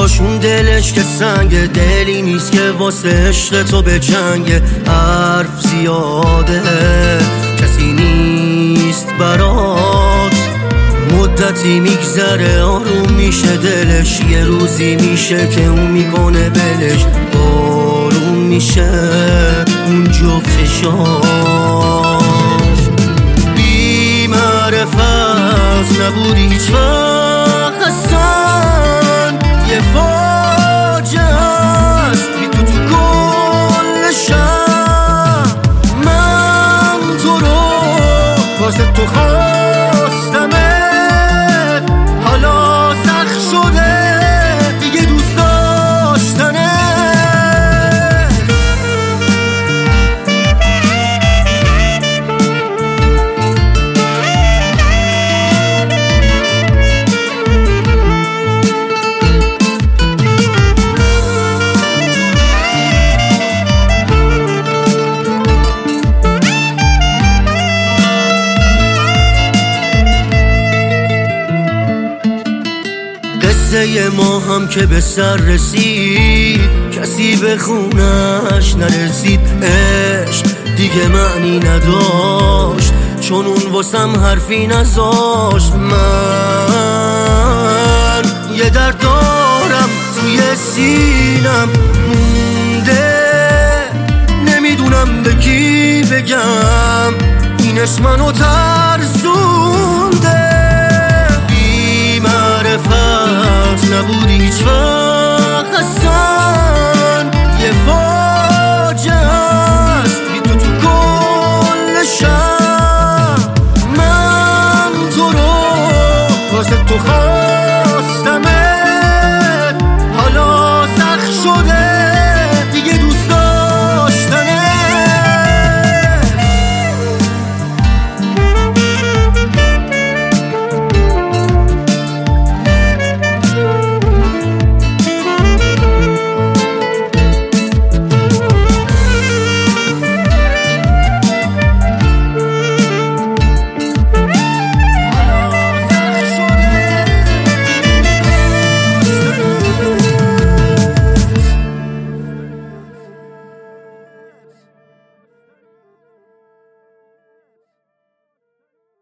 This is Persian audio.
جاشون دلش که سنگ، دلی نیست که واسه عشق تو به جنگ. حرف زیاده کسی نیست برات، مدتی میگذره آروم میشه دلش، یه روزی میشه که اون میکنه بلش، بارون میشه اون جفت چشاش. بی معرفت نبود هیچ وقت اصلا، یه فاجعه است بی تو کل شهر. من تو رو واسه تو خواستمت، حالا سخت شده دیگه دوست داشتنه. قصه ما هم که به سر رسید، کسی به خونش نرسید. عشق دیگه معنی نداشت، چون اون واسم حرفی نذاشت. من یه درد دارم توی سینم مونده، نمیدونم به کی بگم اینش منو ترسونده. بی معرفت نبودی هیچ وقت